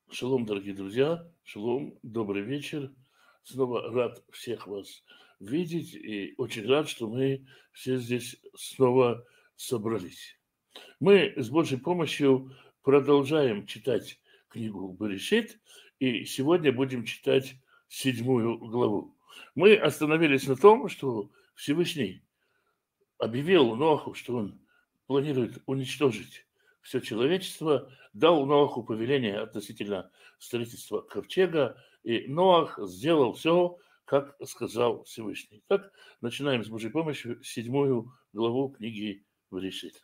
Шалом, дорогие друзья, шалом, добрый вечер. Снова рад всех вас видеть и очень рад, что мы все здесь снова собрались. Мы с Божьей помощью продолжаем читать книгу Берешит, и сегодня будем читать 7 главу. Мы остановились на том, что Всевышний объявил Ноаху, что он планирует уничтожить все человечество, дал Ноаху повеление относительно строительства ковчега, и Ноах сделал все, как сказал Всевышний. Так, начинаем с Божьей помощью 7 главу книги Берешит.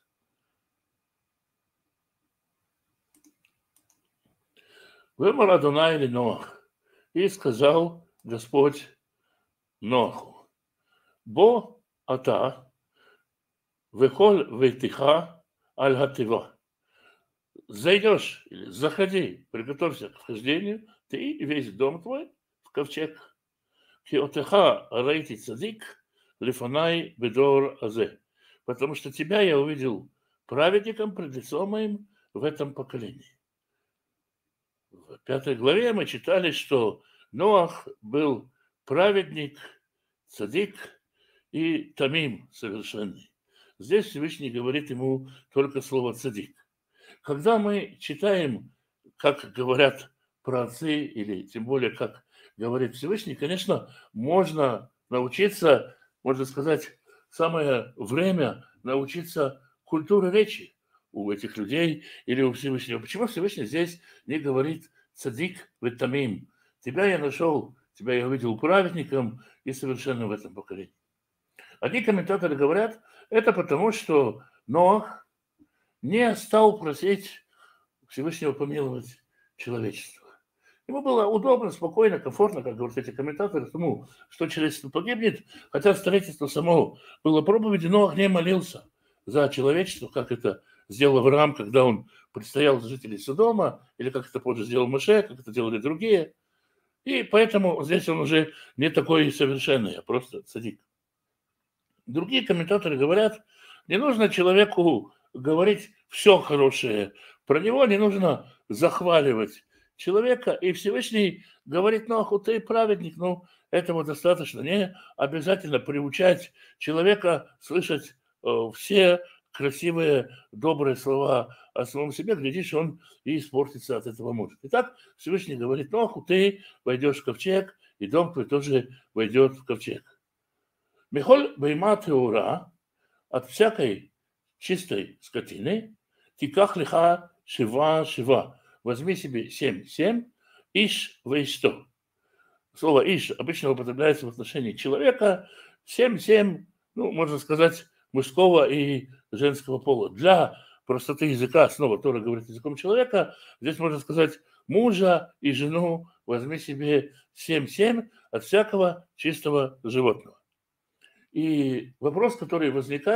Вымар Адонай или Ноах, и сказал Господь Ноаху, бо ата вехоль вейтиха аль хатива. Зайдешь или заходи, приготовься к вхождению, ты и весь дом твой в ковчег. Киотеха рейти цадик лифанай бедор азе. Потому что тебя я увидел праведником пред лицом моим в этом поколении. В 5 главе мы читали, что Ноах был праведник, цадик и тамим совершенный. Здесь Всевышний говорит ему только слово цадик. Когда мы читаем, как говорят праотцы, или тем более, как говорит Всевышний, конечно, можно научиться, можно сказать, самое время научиться культуре речи у этих людей или у Всевышнего. Почему Всевышний здесь не говорит «цадик витамим»? Тебя я нашел, тебя я увидел праведником и совершенно в этом поколении. Одни комментаторы говорят, это потому, что Ноах не стал просить Всевышнего помиловать человечество. Ему было удобно, спокойно, комфортно, как говорят эти комментаторы, тому, что человечество погибнет, хотя строительство само было проповедью, но Ноах не молился за человечество, как это сделал Авраам, когда он предстоял за жителей Содома, или как это позже сделал Моше, как это делали другие. И поэтому здесь он уже не такой совершенный, а просто цадик. Другие комментаторы говорят, не нужно человеку говорить все хорошее про него, не нужно захваливать человека. И Всевышний говорит, Ноаху, ты праведник, этого достаточно. Не обязательно приучать человека слышать все красивые, добрые слова о самом себе, глядишь, он и испортится от этого может. Итак, Всевышний говорит, Ноаху, ты войдешь в ковчег, и дом твой тоже войдет в ковчег. Михоль бейма теура, от всякой чистой скотины, тиках лиха шива. Возьми себе 7, иш вейсто. Слово иш обычно употребляется в отношении человека. 7, можно сказать, мужского и женского пола. Для простоты языка, снова Тора говорит языком человека, здесь можно сказать мужа и жену возьми себе 7 от всякого чистого животного. И вопрос, который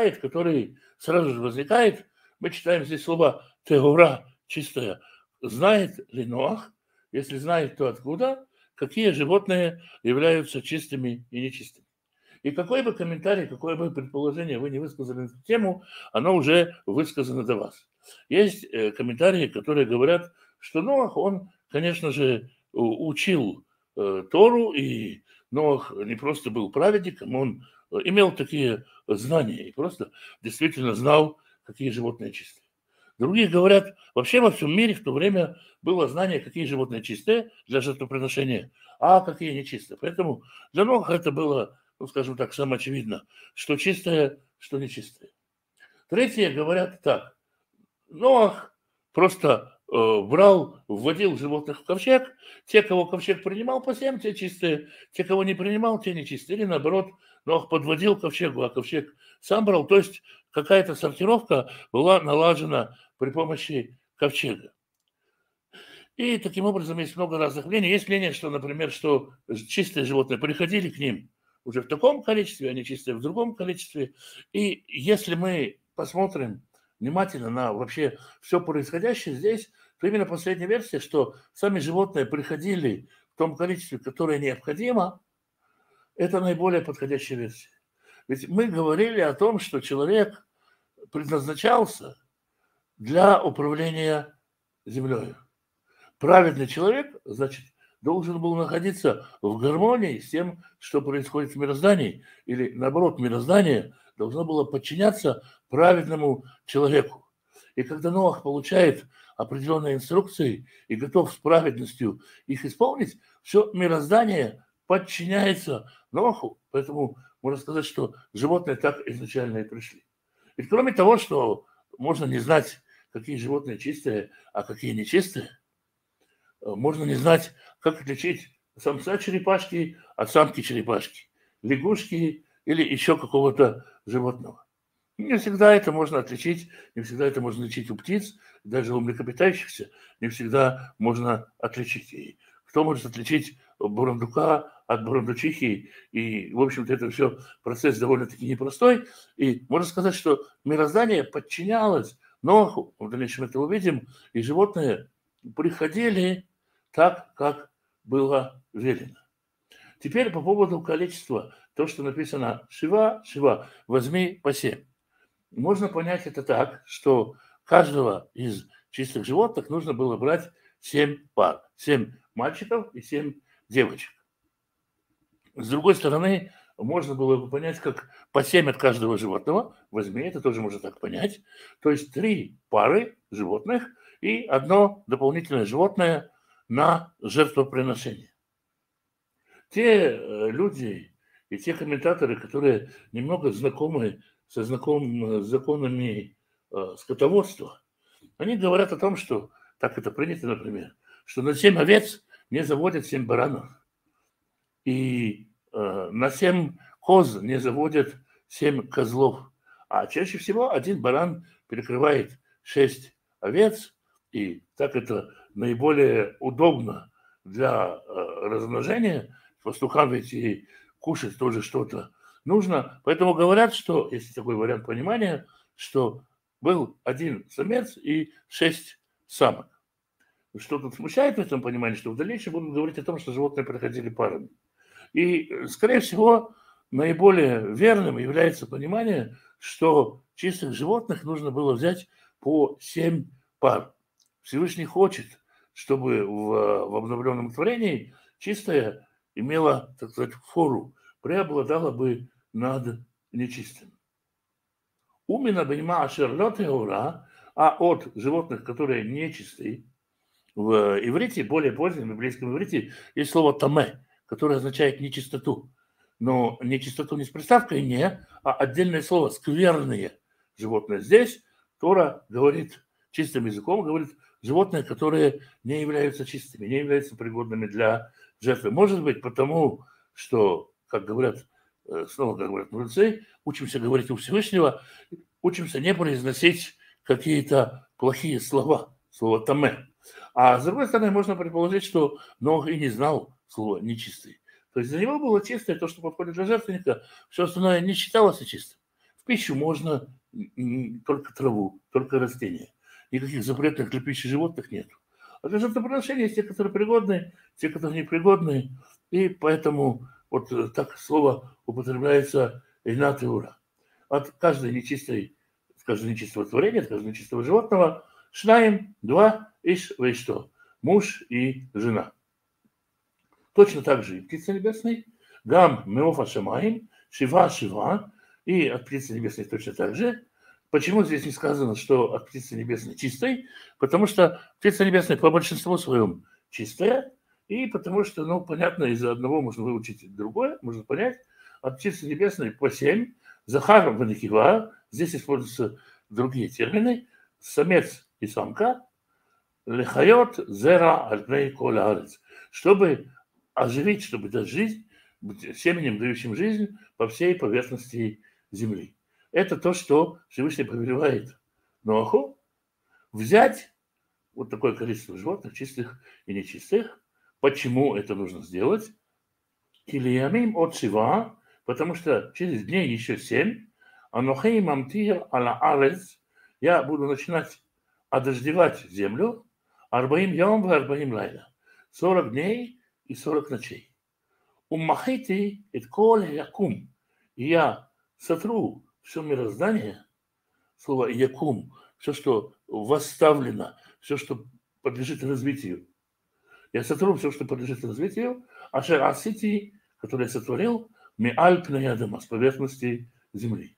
сразу же возникает, мы читаем здесь слово «тегура» – чистая. Знает ли Ноах? Если знает, то откуда? Какие животные являются чистыми и нечистыми? И какой бы комментарий, какое бы предположение вы не высказали на эту тему, оно уже высказано до вас. Есть комментарии, которые говорят, что Ноах, он, конечно же, учил Тору, и Ноах не просто был праведником, он имел такие знания и просто действительно знал, какие животные чистые. Другие говорят, вообще во всем мире в то время было знание, какие животные чистые для жертвоприношения, а какие нечистые. Поэтому для Ноаха это было, скажем так, самоочевидно, что чистое, что нечистое. Третьи говорят так. Ноах просто вводил животных в ковчег. Те, кого ковчег принимал по 7, те чистые. Те, кого не принимал, те нечистые. Или наоборот, Ноах подводил к ковчегу, а ковчег сам брал. То есть какая-то сортировка была налажена при помощи ковчега. И таким образом есть много разных мнений. Есть мнение, что, например, что чистые животные приходили к ним уже в таком количестве, а нечистые в другом количестве. И если мы посмотрим внимательно на вообще все происходящее здесь, то именно последняя версия, что сами животные приходили в том количестве, которое необходимо, это наиболее подходящая версия. Ведь мы говорили о том, что человек предназначался для управления землей. праведный человек, значит, должен был находиться в гармонии с тем, что происходит в мироздании. Или, наоборот, мироздание должно было подчиняться праведному человеку. И когда Ноах получает определенные инструкции и готов с праведностью их исполнить, все мироздание подчиняется Ноаху. Поэтому можно сказать, что животные так изначально и пришли. Ведь кроме того, что можно не знать, какие животные чистые, а какие нечистые, можно не знать, как отличить самца черепашки от самки черепашки, лягушки или еще какого-то животного. Не всегда это можно отличить, не всегда это можно отличить у птиц, даже у млекопитающихся не всегда можно отличить. И кто может отличить бурундука от бурундучихи? И, в общем-то, это все процесс довольно-таки непростой. И можно сказать, что мироздание подчинялось Ноаху, в дальнейшем это увидим, и животные приходили так, как было велено. Теперь по поводу количества, то, что написано «Шива, Шива, возьми по 7». Можно понять это так, что каждого из чистых животных нужно было брать 7 пар. 7 мальчиков и 7 девочек. С другой стороны, можно было бы понять, как по 7 от каждого животного. Возьми, это тоже можно так понять. То есть 3 пары животных и одно дополнительное животное на жертвоприношение. Те люди и те комментаторы, которые немного знакомы со законами скотоводства, они говорят о том, что, так это принято, например, что на 7 овец не заводят 7 баранов, и на 7 коз не заводят 7 козлов, а чаще всего один баран перекрывает 6 овец, и так это наиболее удобно для размножения. Пастухам ведь и кушать тоже что-то нужно. Поэтому говорят, что, есть такой вариант понимания, что был один самец и 6 самок. Что тут смущает в этом понимании, что в дальнейшем будем говорить о том, что животные проходили парами. И, скорее всего, наиболее верным является понимание, что чистых животных нужно было взять по 7 пар. Всевышний хочет, чтобы в обновленном творении чистое имела, так сказать, фору, преобладала бы над нечистым. Умина бейма ашерлот еура, а от животных, которые нечистые, в иврите, более позднем еврейском иврите, есть слово таме, которое означает нечистоту. Но нечистоту не с приставкой «не», а отдельное слово «скверные животные». Здесь Тора говорит, чистым языком говорит, животные, которые не являются чистыми, не являются пригодными для жертвы. Может быть, потому что, как говорят, снова как говорят мудрецы, учимся говорить у Всевышнего, учимся не произносить какие-то плохие слова, слово «таме». А с другой стороны, можно предположить, что Нох и не знал слова «нечистый». То есть для него было чистое то, что подходит для жертвенника, все остальное не считалось чистым. В пищу можно только траву, только растения. Никаких запретных для пищи животных нет. А для жертвоприношения есть те, которые пригодны, те, которые непригодны. И поэтому вот так слово употребляется «эйнат и ура». От каждого нечистого творения, от каждого нечистого животного шнаем, 2, иш, что, муж и жена. Точно так же и птица небесной, гам меофа шамаим, шива шива, и от птицы небесной точно так же. Почему здесь не сказано, что от птицы небесной чистой? Потому что птица небесная по большинству своем чистая, и потому что, ну, понятно, из одного можно выучить другое, можно понять. От птицы небесной по 7, захар ванекива, здесь используются другие термины, самец и самка, лехайот зера альпней колаарец, чтобы оживить, чтобы дать жизнь, быть семенем, дающим жизнь по всей поверхности земли. Это то, что Всевышний повелевает Ноаху взять вот такое количество животных, чистых и нечистых. Почему это нужно сделать? Килиямим от Шива, потому что через дней еще 7, анохей мамтир ала арец, я буду начинать одождевать землю, арбаим йом ва арбаим лайла, 40 дней и 40 ночей. Уммахити эт кол якум, и я сотру все мироздание, слово якум, все, что восставлено, все, что подлежит развитию, Я сотру все, что подлежит развитию, ашер асити, который я сотворил, миаль пнеядама, с поверхности земли.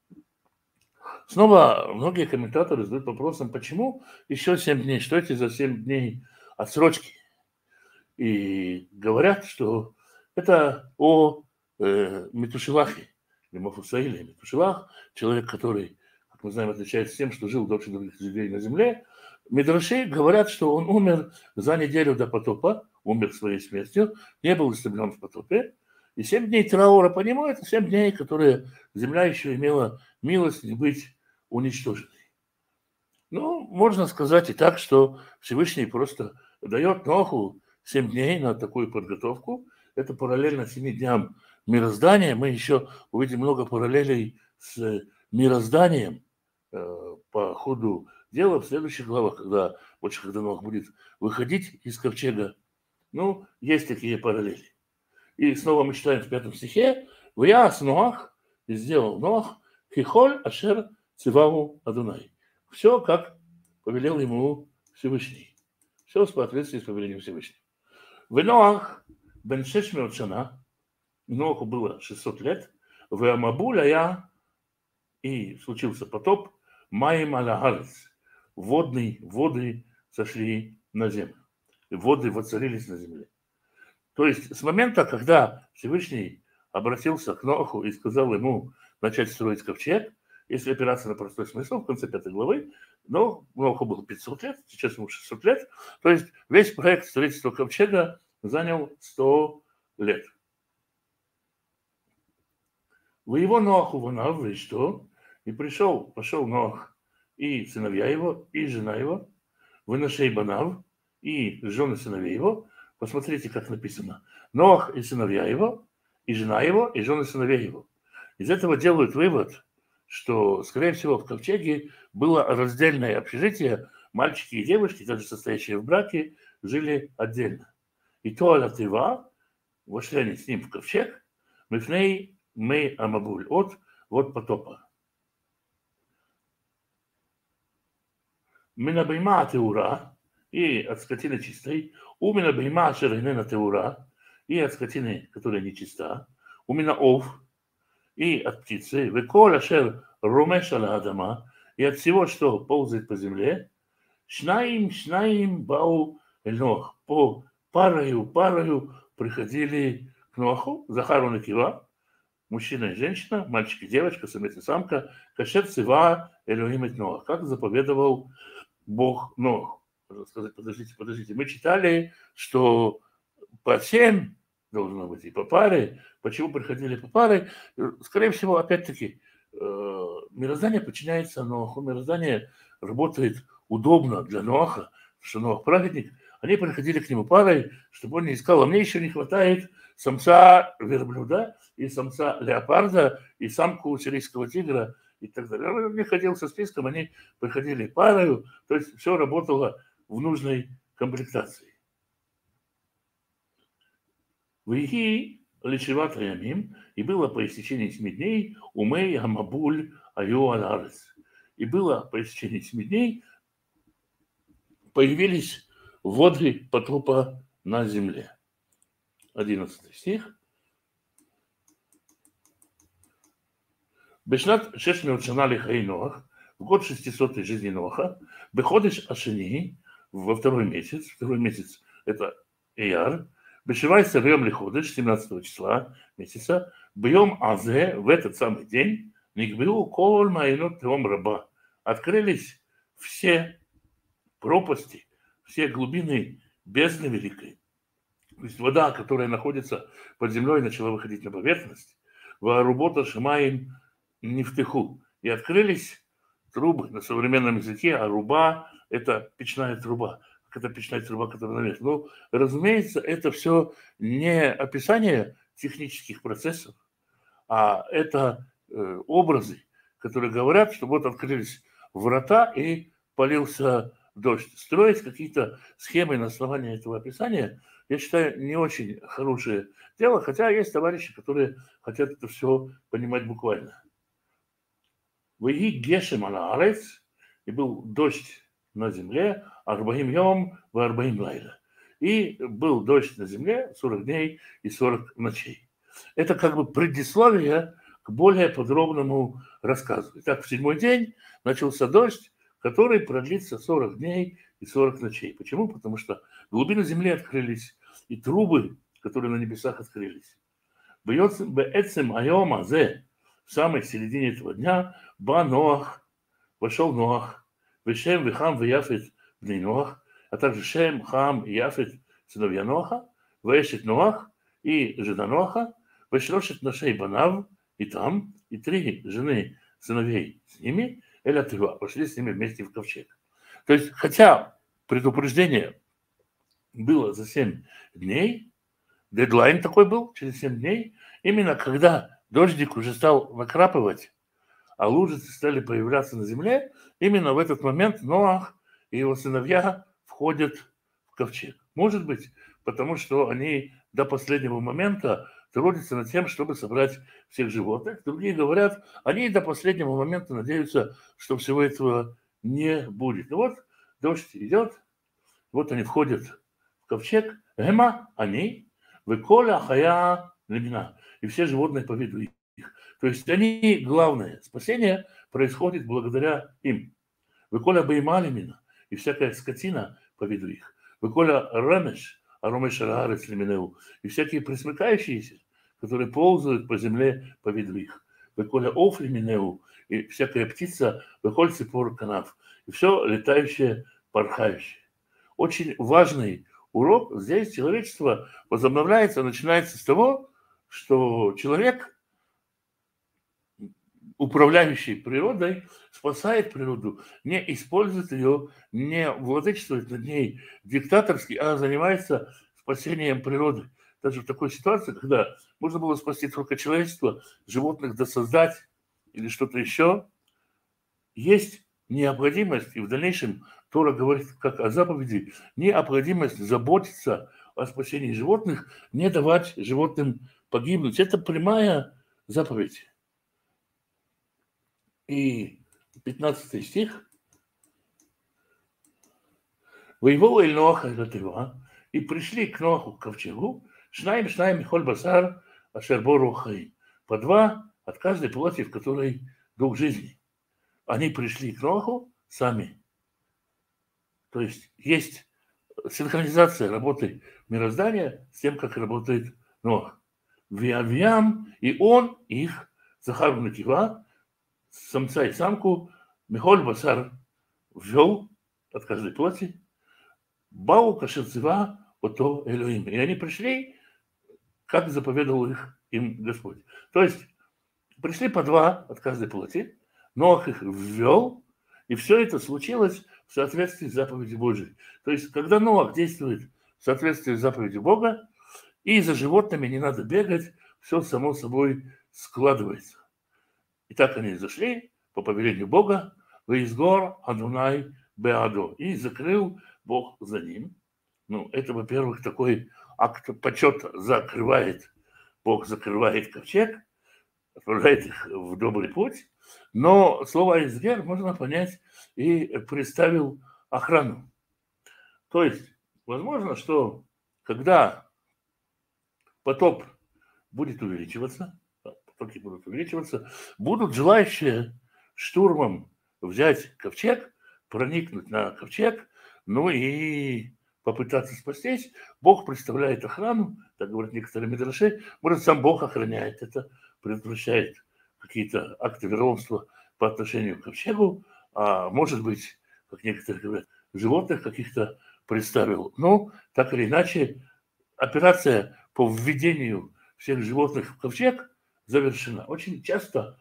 Снова многие комментаторы задают вопросом, почему еще 7 дней, что эти за 7 дней отсрочки? И говорят, что это о Метушилахе, или Мафусаиле. Метушилах, человек, который, как мы знаем, отличается тем, что жил дольше других людей на земле. Мидраши говорят, что он умер за неделю до потопа, умер своей смертью, не был истреблен в потопе. И 7 дней траура по нему – это 7 дней, которые земля еще имела милость быть уничтоженной. Ну, можно сказать и так, что Всевышний просто дает Ноху 7 дней на такую подготовку. Это параллельно 7 дням мироздания. Мы еще увидим много параллелей с мирозданием по ходу дела в следующих главах, когда Нох будет выходить из ковчега. Ну, есть такие параллели. И снова мы читаем в 5 стихе: «Вяас Ноах, и сделал Ноах, хихоль ашер циваву Адунай». Все, как повелел ему Всевышний. Все в соответствии с повелением Всевышнего. В Ноах бен 600 шана, Ноху было 600 лет, в Амабуля я, и случился потоп, маим алягарец, воды сошли на землю, воды воцарились на земле. То есть с момента, когда Всевышний обратился к Ноху и сказал ему начать строить ковчег, если опираться на простой смысл, в конце 5 главы, но Ноху было 500 лет, сейчас ему 600 лет, то есть весь проект строительства ковчега занял 100 лет. В его Ноху ванав, и что? И пошел Нох и сыновья его, и жена его, выношей банав, и жены сыновей его. Посмотрите, как написано. Нох и сыновья его, и жена его, и жены сыновей его. Из этого делают вывод, что, скорее всего, в ковчеге было раздельное общежитие, мальчики и девушки, даже состоящие в браке, жили отдельно. И то алятыва, вошли они с ним в ковчег, мифней мы амабуль, от потопа. Минабима теура, и от скотины чистой, умина бейма шерейнена теура, и от скотины, которая нечиста, умина ов, и от птицы, веколя шер ромешала адама, и от всего, что ползает по земле, шнаим бау эльнох, по парою приходили к Ноху, Захару и Кива, мужчина и женщина, мальчик и девочка, самец и самка, кашер цива элюим эт Ноах, как заповедовал Бог Ноху. Сказать, подождите, мы читали, что по 7 должно быть и по паре. Почему приходили по паре? Скорее всего, опять-таки, мироздание подчиняется Ноху, мироздание работает удобно для Ноаха, что Ноах праведник. Они приходили к нему парой, чтобы он не искал, а мне еще не хватает самца верблюда и самца леопарда и самку сирийского тигра и так далее. Он не ходил со списком, они приходили парою, то есть все работало в нужной комплектации. Вихи личеват ямим, и было по истечении 7 дней умей амабуль аю аларес. И было по истечении 7 дней появились воды потопа на земле. 11 стих. Бешнат 600 шана лихай Ноах, в год 600 жизни Ноаха, беходиш ашени, во второй месяц это Ияр, бешивай сырьем лиходиш, 17 числа месяца, бьем азе, в этот самый день, никбил кол майнот теом раба, открылись все пропасти, все глубины бездны великой. То есть вода, которая находится под землей, начала выходить на поверхность, ваарубота шимаим нефтеху, и открылись трубы на современном языке, а руба – это печная труба. Как это печная труба, которая наверх? Ну, разумеется, это все не описание технических процессов, а это образы, которые говорят, что вот открылись врата и полился дождь. Строить какие-то схемы на основании этого описания, я считаю, не очень хорошее дело, хотя есть товарищи, которые хотят это все понимать буквально. Ваги гешем ала арец, и был дождь на земле, арбаим йом в арбаим лайла. и был дождь на земле 40 дней и 40 ночей. Это как бы предисловие к более подробному рассказу. Итак, в 7-й день начался дождь, который продлится 40 дней и 40 ночей. Почему? Потому что глубины земли открылись, и трубы, которые на небесах открылись. Беэцем айом азе, в самой середине этого дня, ба Ноах, вошел Ноах, вешем, вехам, веяфет, бней Ноах, а также Шем, Хам и Яфет, сыновья Ноаха, вешет Ноах и жена Ноаха, вешрошет нашей банав, и там, и 3 жены сыновей с ними, Эля Тыва, пошли с ними вместе в ковчег. То есть, хотя предупреждение было за 7 дней, дедлайн такой был, через 7 дней, именно когда дождик уже стал накрапывать, а лужицы стали появляться на земле, именно в этот момент Ноах и его сыновья входят в ковчег. Может быть, потому что они до последнего момента трудятся над тем, чтобы собрать всех животных. Другие говорят, они до последнего момента надеются, что всего этого не будет. И вот дождь идет, вот они входят в ковчег, Гема, они, Веколя, Хая, Лемина, и все животные по виду их. То есть они, главное, спасение происходит благодаря им. Веколя Бейма, Лемина, и всякая скотина по виду их. Веколя Рамеш, Аромеш Раарец Леминеу, и всякие пресмыкающиеся, которые ползают по земле по виду их. Веколя Оф Леминеу, и всякая птица, Веколь Ципор Канав, и все летающее, порхающее. Очень важный урок. Здесь человечество возобновляется, начинается с того, что человек, управляющий природой, спасает природу, не использует ее, не владычествует над ней диктаторски, а занимается спасением природы. Даже в такой ситуации, когда можно было спасти только человечество, животных досоздать или что-то еще, есть необходимость, и в дальнейшем Тора говорит как о заповеди, необходимость заботиться о спасении животных, не давать животным погибнуть. Это прямая заповедь. И 15 стих. «Воевал эль Ноаха эль Тыва, и пришли к Ноаху, к ковчегу, шнаим михоль басар ашер бору хаим». По 2 от каждой плоти, в которой дух жизни. Они пришли к Ноаху сами. То есть есть синхронизация работы мироздания с тем, как работает Ноах. Виавиам, и он их, Захар Накива, самца и самку, Михоль Басар ввел от каждой плоти, Бау Кашерцева, Ото Элоим. И они пришли, как заповедовал им Господь. То есть пришли по 2 от каждой плоти, Ноах их ввел, и все это случилось в соответствии с заповедью Божией. То есть, когда Ноах действует в соответствии с заповедью Бога, и за животными не надо бегать, все само собой складывается. И так они зашли по повелению Бога, «Ваизгор Адунай Беадо», и закрыл Бог за ним. Ну, это, во-первых, такой акт почета закрывает, Бог закрывает ковчег, отправляет их в добрый путь, но слово «изгер» можно понять и представил охрану. То есть, возможно, что когда потоп будет увеличиваться, потоки будут увеличиваться, будут желающие штурмом взять ковчег, проникнуть на ковчег, ну и попытаться спастись. Бог представляет охрану, так говорят некоторые мидраши, может, сам Бог охраняет это, предотвращает какие-то акты вероломства по отношению к ковчегу, а может быть, как некоторые говорят, животных каких-то представил. Но так или иначе, операция по введению всех животных в ковчег завершена. Очень часто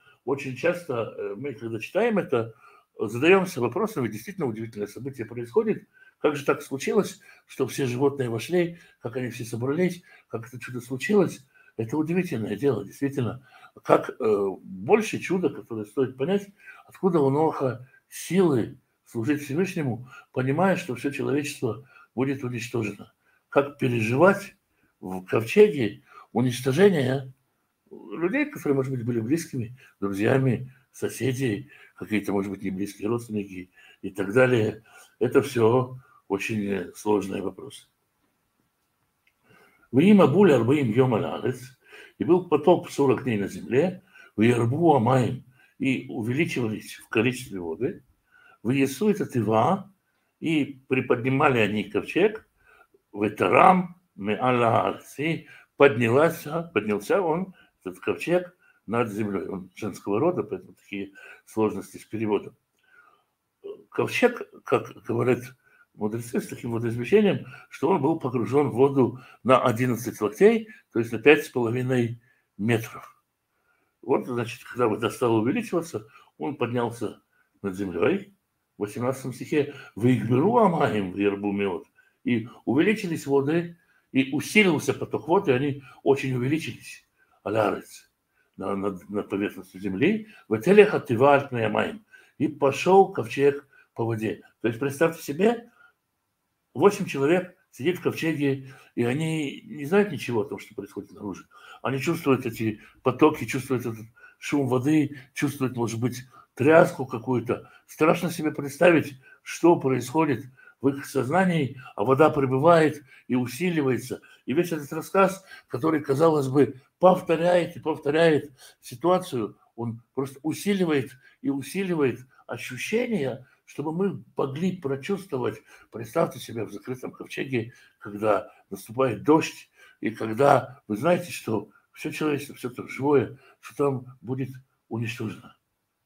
мы, когда читаем это, задаемся вопросом, ведь действительно удивительное событие происходит. Как же так случилось, что все животные вошли, как они все собрались, как это чудо случилось? Это удивительное дело, действительно. Как больше чуда, которое стоит понять, откуда у Ноаха силы служить Всевышнему, понимая, что все человечество будет уничтожено. Как переживать в ковчеге уничтожение людей, которые, может быть, были близкими, друзьями, соседи, какие-то, может быть, не близкие родственники и так далее. Это все очень сложные вопросы. Виима буля арбаим йом аль-арец, и был потоп 40 дней на земле, виарбу амаим, и увеличивались в количестве воды, виесу это тыва, и приподнимали они ковчег, ветарам ме'аль-арец, и поднялся он, этот ковчег, над землей. Он женского рода, поэтому такие сложности с переводом. Ковчег, как говорят мудрецы, с таким водоизмещением, что он был погружен в воду на 11 локтей, то есть на 5,5 метров. Вот, значит, когда вода стала увеличиваться, он поднялся над землей, в 18 стихе, «Ваигберу амаим вербу меот», и увеличились воды, и усилился поток воды, и они очень увеличились, алярец, над поверхностью земли, в телеха тивальтная маим, и пошел ковчег по воде. То есть представьте себе, 8 человек сидит в ковчеге, и они не знают ничего о том, что происходит снаружи. Они чувствуют эти потоки, чувствуют этот шум воды, чувствуют, может быть, тряску какую-то. Страшно себе представить, что происходит в их сознании, а вода прибывает и усиливается. И весь этот рассказ, который, казалось бы, повторяет и повторяет ситуацию, он просто усиливает и усиливает ощущение, чтобы мы могли прочувствовать. Представьте себе в закрытом ковчеге, когда наступает дождь, и когда вы знаете, что все человечество, все то живое, что там будет уничтожено.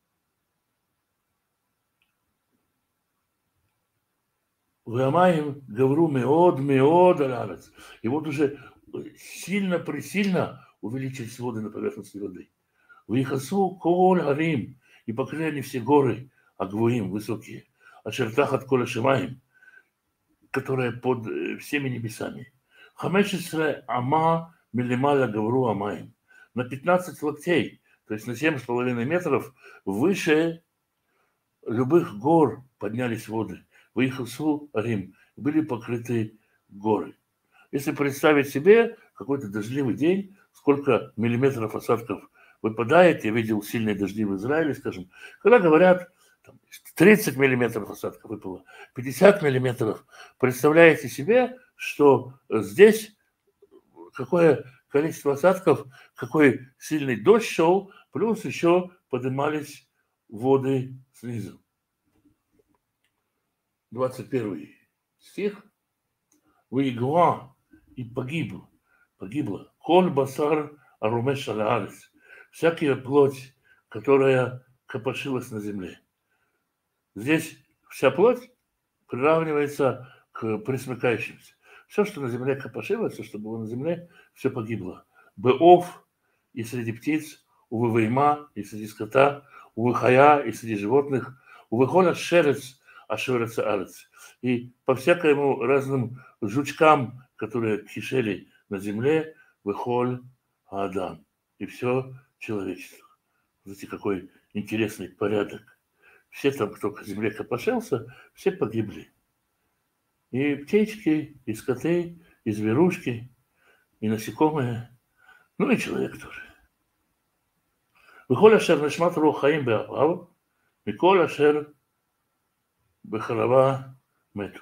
Вамаим гавру меод алярец. И вот уже сильно-пресильно увеличились воды на поверхности воды. Вихасу коль гарим, и покрыли они все горы, агвуим, высокие, а чертах от коля шимаим, которые под всеми небесами. Хамешесре ама милималя гавру амаим. На 15 локтей, то есть на 7,5 метров выше любых гор поднялись воды. Выехасу Рим, были покрыты горы. Если представить себе какой-то дождливый день, сколько миллиметров осадков выпадает, я видел сильные дожди в Израиле, скажем, когда говорят, 30 миллиметров осадков выпало, 50 миллиметров, представляете себе, что здесь какое количество осадков, какой сильный дождь шел, плюс еще поднимались воды снизу. 21 стих. Выигла и погибла. Коль басар арумеш алаарец. Всякая плоть, которая копошилась на земле. Здесь вся плоть приравнивается к пресмыкающимся. Все, что на земле копошилось, все, что было на земле, все погибло. Беов и среди птиц, у вывейма и среди скота, у выхая и среди животных, у выхода шерец, ашерец арец. И по всякому разным жучкам, которые кишели на земле, выхоль Адам. И все человечество. Знаете, какой интересный порядок. Все там, кто к земле копошился, все погибли. И птички, и скоты, и зверушки, и насекомые, ну и человек тоже. Выхоль ашер нешмат рухаим бе'авав, миколь ашер бехарава мету.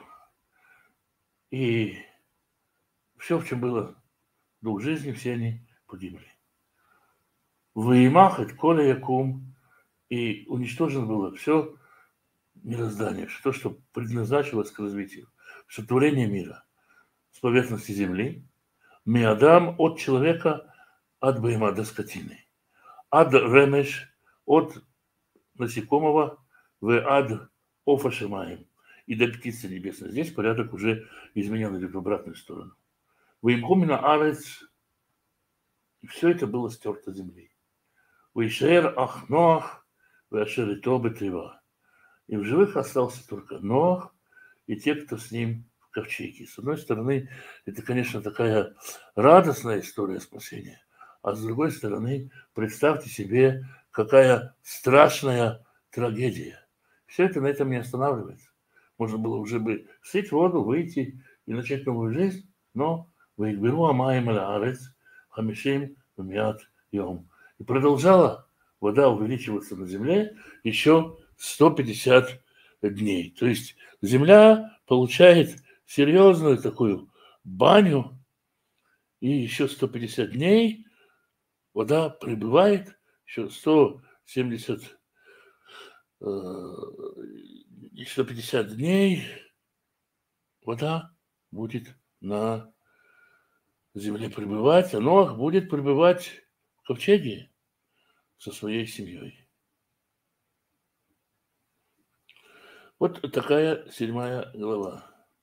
И все, в чем было дух жизни, все они погибли. Выимах от коля якум, и уничтожено было все мироздание, то, что предназначилось к развитию, сотворение мира с поверхности земли, миадам от человека, от бейма до скотины, ад ремеш от насекомого, в ад офашимаем, и до птицы небесной. Здесь порядок уже изменен, идет в обратную сторону. Выимхумина арец, и все это было стерто земли. Выишер ах Ноах, выашер и то бетрева. И в живых остался только Ноах и те, кто с ним в ковчеге. С одной стороны, это, конечно, такая радостная история спасения, а с другой стороны, представьте себе, какая страшная трагедия. Все это на этом не останавливается. Можно было уже бы слить воду, выйти и начать новую жизнь, но «Ваигберу амаим аль-арец хамишим вмиат йом». И продолжала вода увеличиваться на земле еще 150 дней. То есть земля получает серьезную такую баню, и еще 150 дней вода прибывает, еще 170, 150 дней вода будет на земле пребывать, а Ноах будет пребывать в ковчеге со своей семьей. Вот такая 7 глава.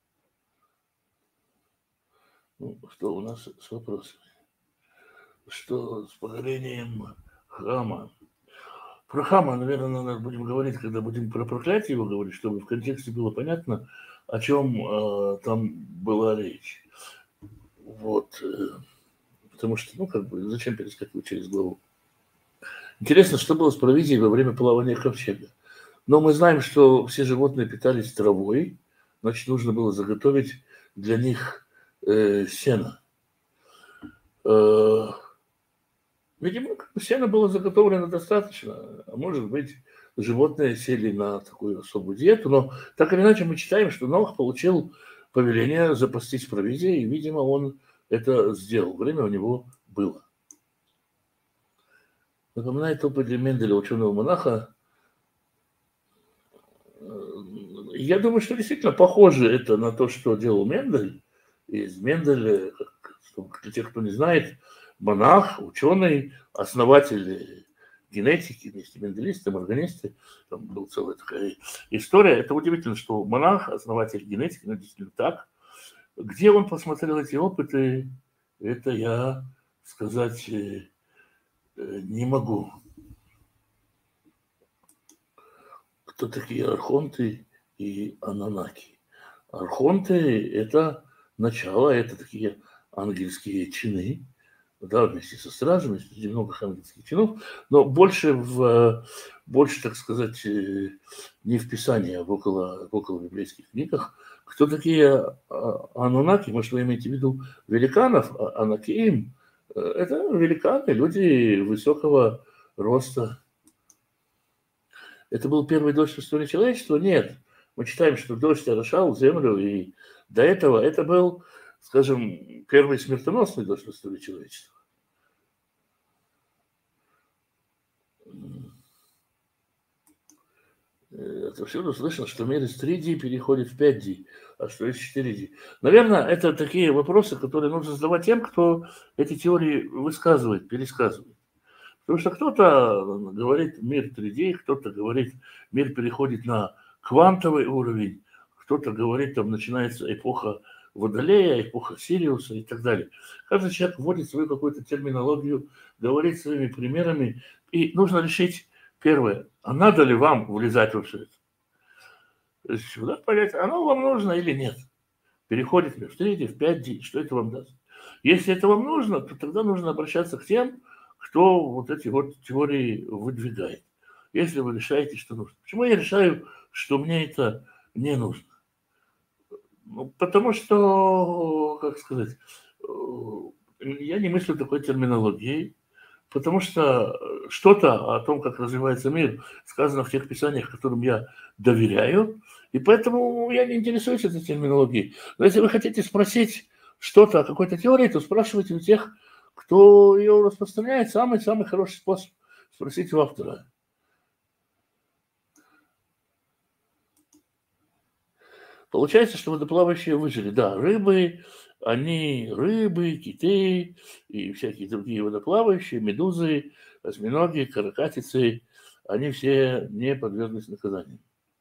Ну, что у нас с вопросами? Что с покорением Хама? Про Хама, наверное, будем говорить, когда будем про проклятие его говорить, чтобы в контексте было понятно, о чем там была речь. Вот. Потому что, зачем перескакивать через главу? Интересно, что было с провизией во время плавания ковчега. Но мы знаем, что все животные питались травой, значит, нужно было заготовить для них сено. Видимо, сено было заготовлено достаточно, а может быть, животные сели на такую особую диету, но так или иначе мы читаем, что Ноах получил повеление запастись провизией, и, видимо, он это сделал. Время у него было. Напоминает опыт Менделя, ученого-монаха. Я думаю, что действительно похоже это на то, что делал Мендель. Из Менделя, для тех, кто не знает, монах, ученый, основатель генетики, вместе менделисты, органисты. Там была целая такая история. Это удивительно, что монах, основатель генетики, действительно так. Где он посмотрел эти опыты, это я сказать не могу. Кто такие архонты и ананаки? Архонты – это начало, это такие ангельские чины, да, вместе со стражами, среди многих ангельских чинов, но больше, так сказать, не в Писании, а в около библейских книгах. Кто такие анунаки? Может, вы имеете в виду великанов? Анакиим – это великаны, люди высокого роста. Это был первый дождь в истории человечества? Нет. Мы читаем, что дождь орошал землю, и до этого это был, скажем, первый смертоносный дождь в истории человечества. Отовсюду слышно, что мир из 3D переходит в 5D, а что из 4D. Наверное, это такие вопросы, которые нужно задавать тем, кто эти теории высказывает, пересказывает. Потому что кто-то говорит мир 3D, кто-то говорит мир переходит на квантовый уровень, кто-то говорит, там начинается эпоха Водолея, эпоха Сириуса и так далее. Каждый человек вводит свою какую-то терминологию, говорит своими примерами, и нужно решить первое, а надо ли вам влезать во все это? То есть сюда понять, оно вам нужно или нет. Переходит в 3D, в 5D, что это вам даст? Если это вам нужно, то тогда нужно обращаться к тем, кто вот эти вот теории выдвигает. Если вы решаете, что нужно. Почему я решаю, что мне это не нужно? Ну, потому что, как сказать, я не мыслю такой терминологией, потому что что-то о том, как развивается мир, сказано в тех писаниях, которым я доверяю, и поэтому я не интересуюсь этой терминологией. Но если вы хотите спросить что-то о какой-то теории, то спрашивайте у тех, кто ее распространяет. Самый хороший способ спросить у автора. Получается, что водоплавающие выжили. Да, рыбы, киты и всякие другие водоплавающие, медузы, осьминоги, каракатицы, они все не подверглись наказанию.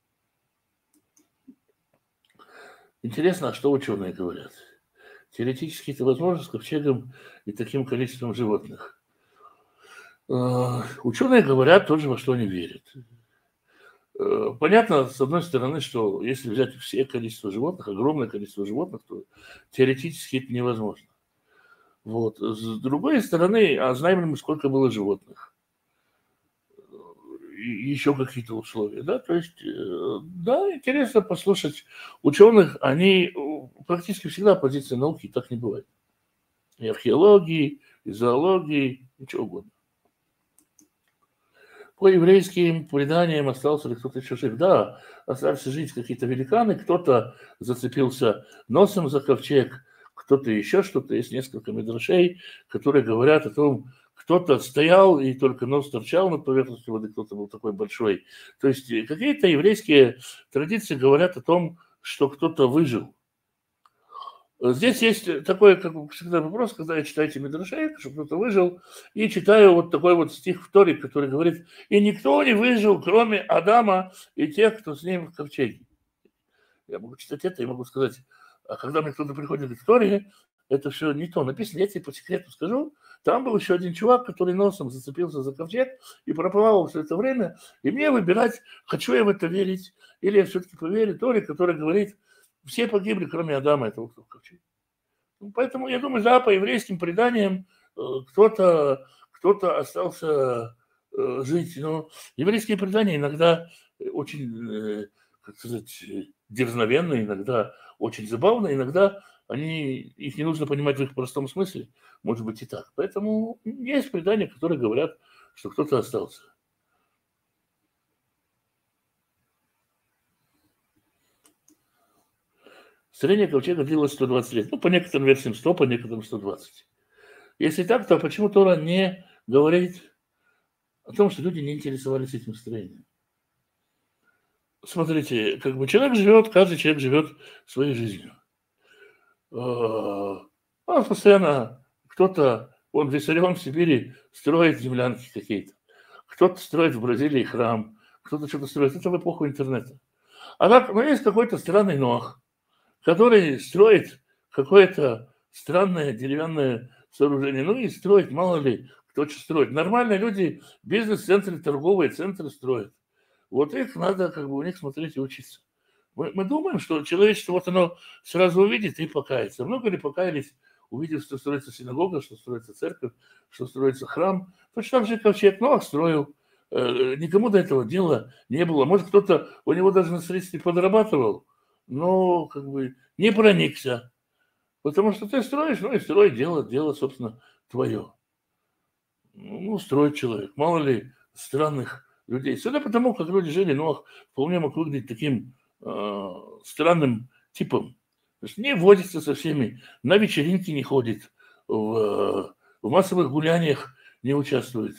Интересно, а что ученые говорят? Теоретически это возможно с ковчегом и таким количеством животных. Ученые говорят тоже, во что они верят. Понятно, с одной стороны, что если взять все количество животных, огромное количество животных, то теоретически это невозможно. Вот. С другой стороны, а знаем ли мы, сколько было животных? И еще какие-то условия, да? То есть, да, интересно послушать ученых, они практически всегда позиции науки, так не бывает. И археологии, и зоологии, ничего угодно. По еврейским преданиям остался ли кто-то еще жив? Да, остались жить какие-то великаны, кто-то зацепился носом за ковчег, кто-то еще что-то. Есть несколько мидрашей, которые говорят о том, кто-то стоял и только нос торчал над поверхностью воды, кто-то был такой большой. То есть какие-то еврейские традиции говорят о том, что кто-то выжил. Здесь есть такой, как всегда, вопрос, когда я читаю эти мидрашей, что кто-то выжил, и читаю вот такой вот стих в Торе, который говорит: «И никто не выжил, кроме Адама и тех, кто с ним в ковчеге». Я могу читать это и могу сказать, а когда мне кто-то приходит к Торе, это все не то. Написано, я тебе по секрету скажу, там был еще один чувак, который носом зацепился за ковчег и проплавал все это время, и мне выбирать, хочу я в это верить, или я все-таки поверю Торе, которая говорит, все погибли, кроме Адама, этого кто в ковчеге. Ну, поэтому я думаю, да, по еврейским преданиям кто-то остался жить. Но еврейские предания иногда очень, как сказать, дерзновенные, иногда очень забавные, иногда их не нужно понимать в их простом смысле. Может быть и так. Поэтому есть предания, которые говорят, что кто-то остался. Строение ковчега длилось 120 лет. Ну, по некоторым версиям 100, по некоторым 120. Если так, то почему Тора не говорит о том, что люди не интересовались этим строением? Смотрите, как бы человек живет, каждый человек живет своей жизнью. Он постоянно, он виссарион в Сибири строит землянки какие-то. Кто-то строит в Бразилии храм, кто-то что-то строит. Это в эпоху интернета. А так, есть какой-то странный Ноах, который строит какое-то странное деревянное сооружение. Ну и строит, мало ли, кто что строит. Нормальные люди бизнес-центры, торговые центры строят. Вот их надо как бы у них смотреть и учиться. Мы думаем, что человечество вот оно сразу увидит и покается. Много ли покаялись, увидев, что строится синагога, что строится церковь, что строится храм. Точно так же ковчег Ноах строил. Никому до этого дела не было. Может, кто-то у него даже на средстве подрабатывал, но как бы не проникся. Потому что ты строишь, ну и строй, дело, собственно, твое. Ну, строит человек. Мало ли странных людей. Судя по тому, как люди жили, Ноах вполне мог выглядеть таким странным типом. То есть не водится со всеми, на вечеринки не ходит, в массовых гуляниях не участвует.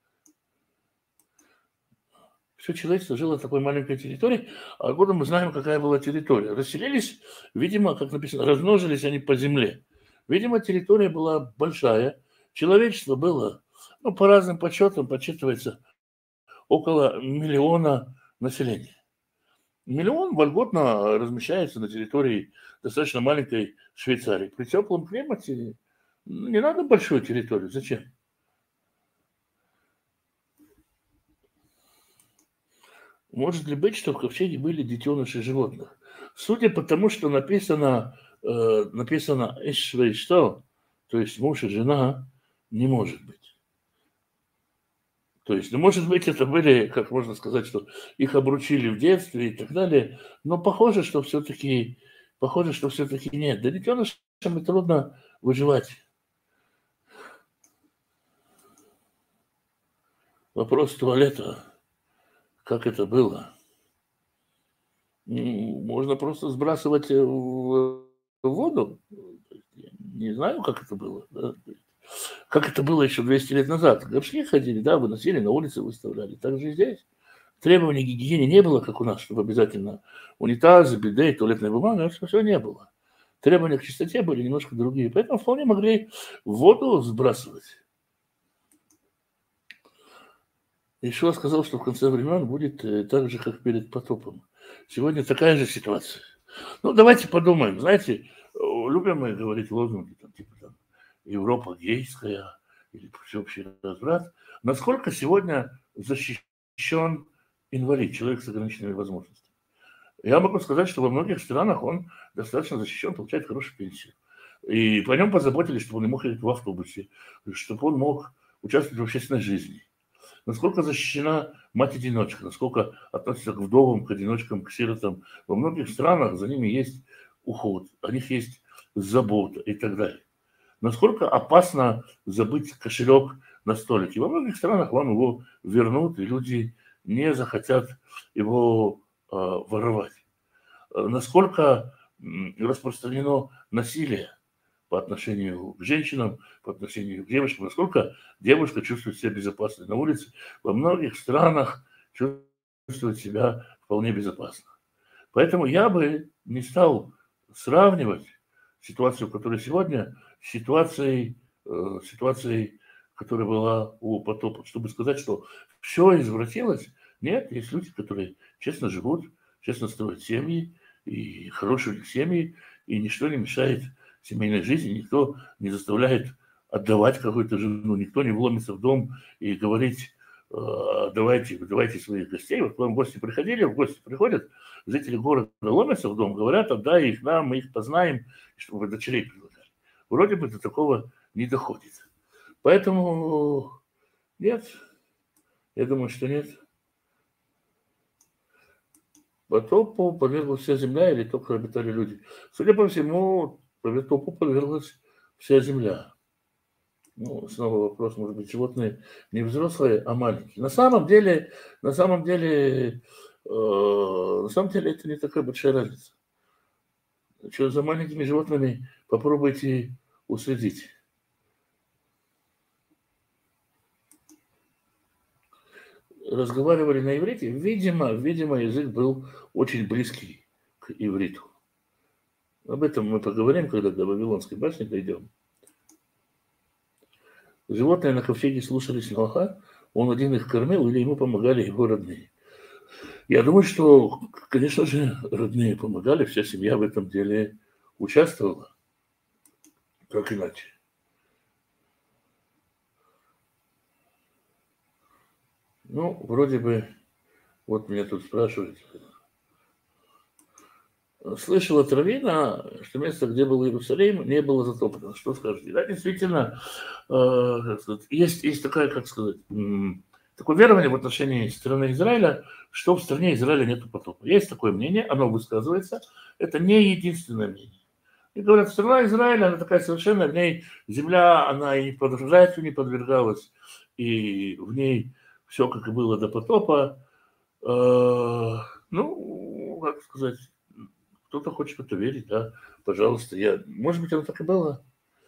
Все человечество жило на такой маленькой территории, а годом мы знаем, какая была территория. Расселились, видимо, как написано, размножились они по земле. Видимо, территория была большая, человечество было, ну, по разным подсчетам, подсчитывается, около 1 миллиона населения. 1 миллион вольготно размещается на территории достаточно маленькой Швейцарии. При теплом климате не надо большую территорию. Зачем? Может ли быть, что в ковчеге были детеныши животных? Судя по тому, что написано «эшвейштал», то есть муж и жена, не может быть. То есть, ну, может быть, это были, как можно сказать, что их обручили в детстве и так далее, но похоже, что все-таки нет. Да детенышам и трудно выживать. Вопрос туалета, как это было? Можно просто сбрасывать в воду. Я не знаю, как это было. Да? Как это было еще 200 лет назад. Горшки ходили, да, выносили, на улице выставляли. Так же и здесь. Требований к гигиене не было, как у нас, чтобы обязательно унитазы, биде, туалетная бумага, это все не было. Требования к чистоте были немножко другие. Поэтому вполне могли в воду сбрасывать. Ишуа сказал, что в конце времен будет так же, как перед потопом. Сегодня такая же ситуация. Ну, давайте подумаем. Знаете, любим мы говорить лозунги, там, типа там, Европа гейская или всеобщий разврат. Насколько сегодня защищен инвалид, человек с ограниченными возможностями? Я могу сказать, что во многих странах он достаточно защищен, получает хорошую пенсию. И по нем позаботились, чтобы он мог ехать в автобусе, чтобы он мог участвовать в общественной жизни. Насколько защищена мать-одиночка, насколько относится к вдовам, к одиночкам, к сиротам. Во многих странах за ними есть уход, о них есть забота и так далее. Насколько опасно забыть кошелек на столике. Во многих странах вам его вернут, и люди не захотят его воровать. Насколько распространено насилие по отношению к женщинам, по отношению к девушкам, насколько девушка чувствует себя безопасно на улице. Во многих странах чувствует себя вполне безопасно. Поэтому я бы не стал сравнивать ситуацию, которая сегодня, с ситуацией, которая была у потопа, чтобы сказать, что все извратилось. Нет, есть люди, которые честно живут, честно строят семьи, и хорошие у них семьи, и ничто не мешает семейной жизни, никто не заставляет отдавать какую-то жену, никто не вломится в дом и говорить, давайте своих гостей. Вот к вам гости приходили, в гости приходят, жители города ломятся в дом, говорят, отдай их нам, мы их познаем, чтобы дочерей предлагали. Вроде бы до такого не доходит. Поэтому нет, я думаю, что нет. Потопу подверглась вся земля или только обитали люди? Судя по всему, потопу подверглась вся земля. Ну, снова вопрос, может быть, животные не взрослые, а маленькие. На самом деле это не такая большая разница. Что за маленькими животными попробуйте уследить. Разговаривали на иврите, видимо, язык был очень близкий к ивриту. Об этом мы поговорим, когда до Вавилонской башни дойдем. Животные на ковчеге слушались Ноаха, он один их кормил или ему помогали его родные. Я думаю, что, конечно же, родные помогали, вся семья в этом деле участвовала. Как иначе? Ну, вроде бы, вот меня тут спрашивают. Слышал от раввина, что место, где был Иерусалим, не было затоплено. Что скажете? Да, действительно, есть такая, как сказать, такое верование в отношении страны Израиля, что в стране Израиля нет потопа. Есть такое мнение, оно высказывается. Это не единственное мнение. И говорят, страна Израиля, она такая совершенно, в ней земля, она и подражателю не подвергалась, и в ней все, как и было до потопа. Ну, как сказать, кто-то хочет в это верить, да, пожалуйста. Может быть, оно так и было.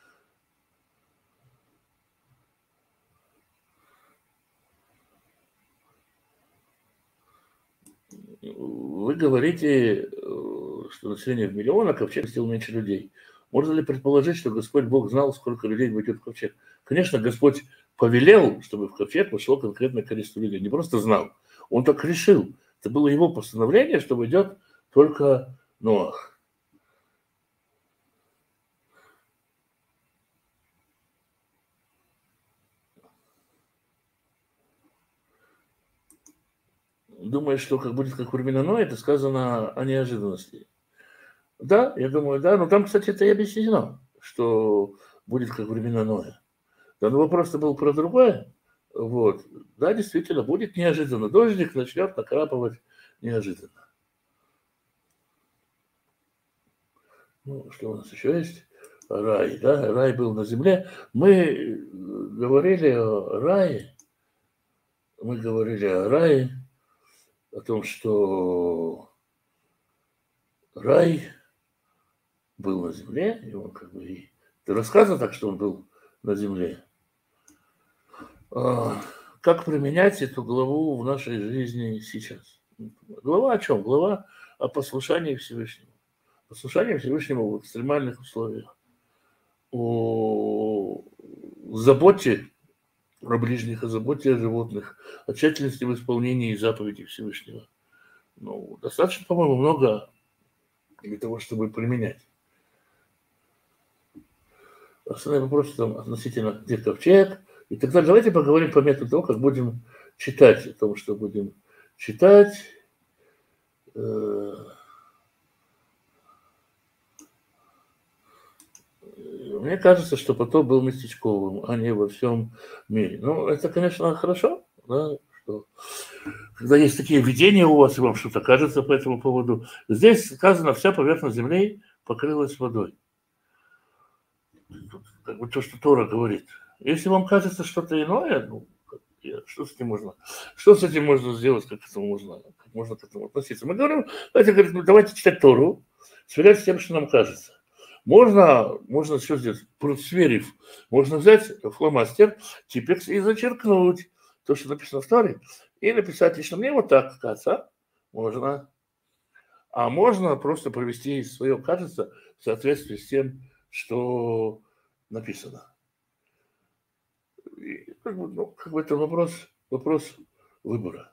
Вы говорите, что население в миллион, а ковчег вместил меньше людей. Можно ли предположить, что Господь Бог знал, сколько людей войдет в ковчег? Конечно, Господь повелел, чтобы в ковчег вошло конкретное количество людей. Не просто знал, он так решил. Это было его постановление, что войдет только Ноах. Думаешь, что как будет как времена Ноя, это сказано о неожиданности. Да, я думаю, да. Но там, кстати, это и объяснено, что будет как времена Ноя. Да, но вопрос-то был про другое. Вот. Да, действительно, будет неожиданно. Дождик начнет накрапывать неожиданно. Ну, что у нас еще есть? Рай, да? Рай был на земле. Мы говорили о рае. О том, что рай был на земле, и он как бы и рассказано так, что он был на земле. Как применять эту главу в нашей жизни сейчас? Глава о чем? Глава о послушании Всевышнему. Послушание Всевышнему в экстремальных условиях. О заботе о ближних, о заботе о животных, о тщательности в исполнении заповедей Всевышнего. Ну, достаточно, по-моему, много для того, чтобы применять. Основной вопрос там относительно где ковчег. И тогда давайте поговорим по методу того, как будем читать, о том, что будем читать. Мне кажется, что потоп был местечковым, а не во всем мире. Ну, это, конечно, хорошо, да, что когда есть такие видения у вас, и вам что-то кажется по этому поводу. Здесь сказано, вся поверхность земли покрылась водой. Как бы то, что Тора говорит. Если вам кажется что-то иное, ну, что с этим можно сделать, как можно к этому относиться? Мы говорим, давайте читать Тору, сверять с тем, что нам кажется. Можно что сделать? Сверив, можно взять фломастер, типекс и зачеркнуть то, что написано в Торе, и написать лично мне вот так, кажется, можно. А можно просто провести свое качество в соответствии с тем, что написано. И, как бы это вопрос выбора.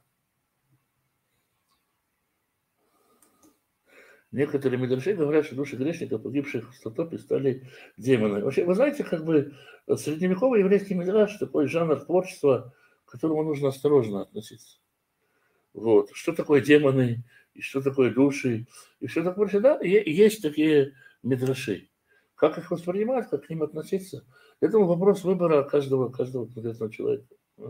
Некоторые мидраши говорят, что души грешников, погибших в потопе, стали демонами. Вообще, вы знаете, как бы средневековый еврейский мидраш такой жанр творчества, к которому нужно осторожно относиться. Вот. Что такое демоны, и что такое души, и все такое. Да, есть такие мидраши. Как их воспринимать, как к ним относиться, это вопрос выбора каждого конкретного человека.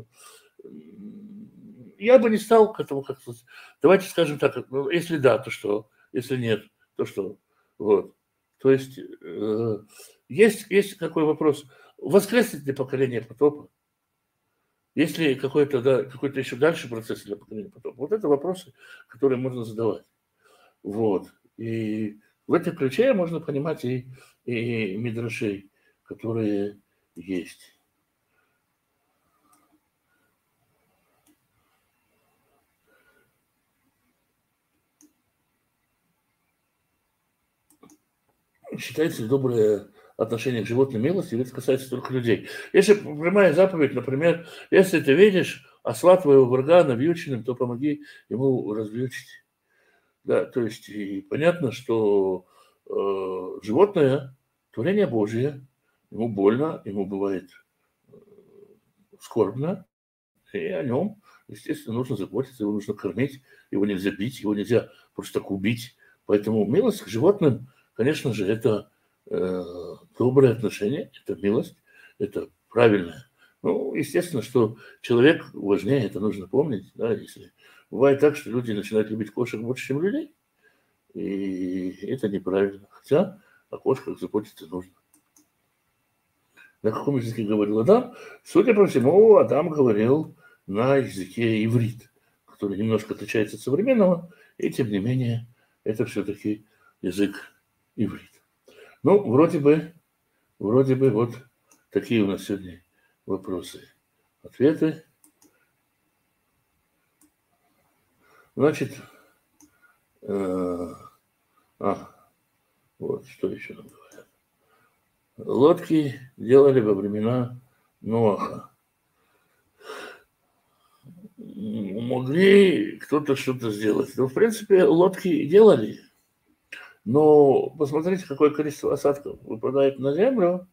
Я бы не стал к этому как-то... Давайте скажем так, если да, то что? Если нет, то что? Вот. То есть есть какой вопрос. Воскреснет ли поколение потопа? Есть ли какой-то еще дальше процесс для поколения потопа? Вот это вопросы, которые можно задавать. Вот. И в этом ключе можно понимать и мидрашей, которые есть. Считается ли доброе отношение к животным милости, или это касается только людей. Если прямая заповедь, например, если ты видишь осла твоего врага навьюченным, то помоги ему развьючить. Да, то есть и понятно, что животное творение Божие, ему больно, ему бывает скорбно, и о нем, естественно, нужно заботиться, его нужно кормить, его нельзя бить, его нельзя просто так убить. Поэтому милость к животным, конечно же, это доброе отношение, это милость, это правильное. Ну, естественно, что человек важнее, это нужно помнить. Да, если бывает так, что люди начинают любить кошек больше, чем людей, и это неправильно. Хотя о кошках заботиться нужно. На каком языке говорил Адам? Судя по всему, Адам говорил на языке иврит, который немножко отличается от современного, и тем не менее это все-таки язык иврит. Ну, вроде бы вот такие у нас сегодня вопросы, ответы. Значит, вот что еще нам говорят. Лодки делали во времена Ноаха. Могли кто-то что-то сделать. Ну, в принципе, лодки делали. Но посмотрите, какое количество осадков выпадает на землю,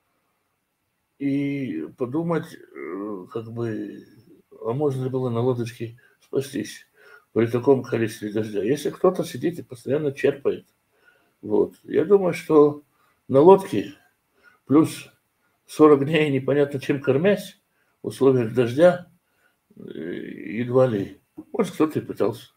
и подумать, как бы, а можно ли было на лодочке спастись при таком количестве дождя. Если кто-то сидит и постоянно черпает, вот, я думаю, что на лодке плюс 40 дней непонятно чем кормясь в условиях дождя, едва ли, может, кто-то и пытался.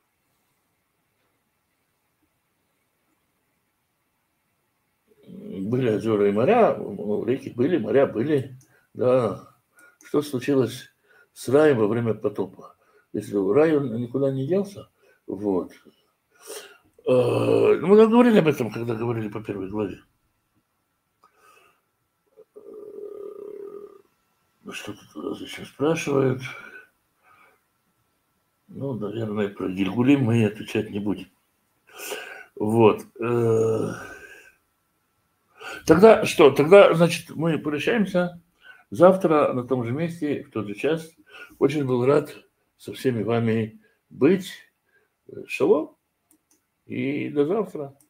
Были озера и моря, реки были, моря были, да. Что случилось с раем во время потопа? Если рай он никуда не делся, вот. Мы говорили об этом, когда говорили по первой главе. Что тут зачем спрашивают? Ну, наверное, про Гильгулим мы отвечать не будем. Вот. Тогда что? Тогда, значит, мы прощаемся. Завтра на том же месте, в тот же час. Очень был рад со всеми вами быть. Шалом. И до завтра.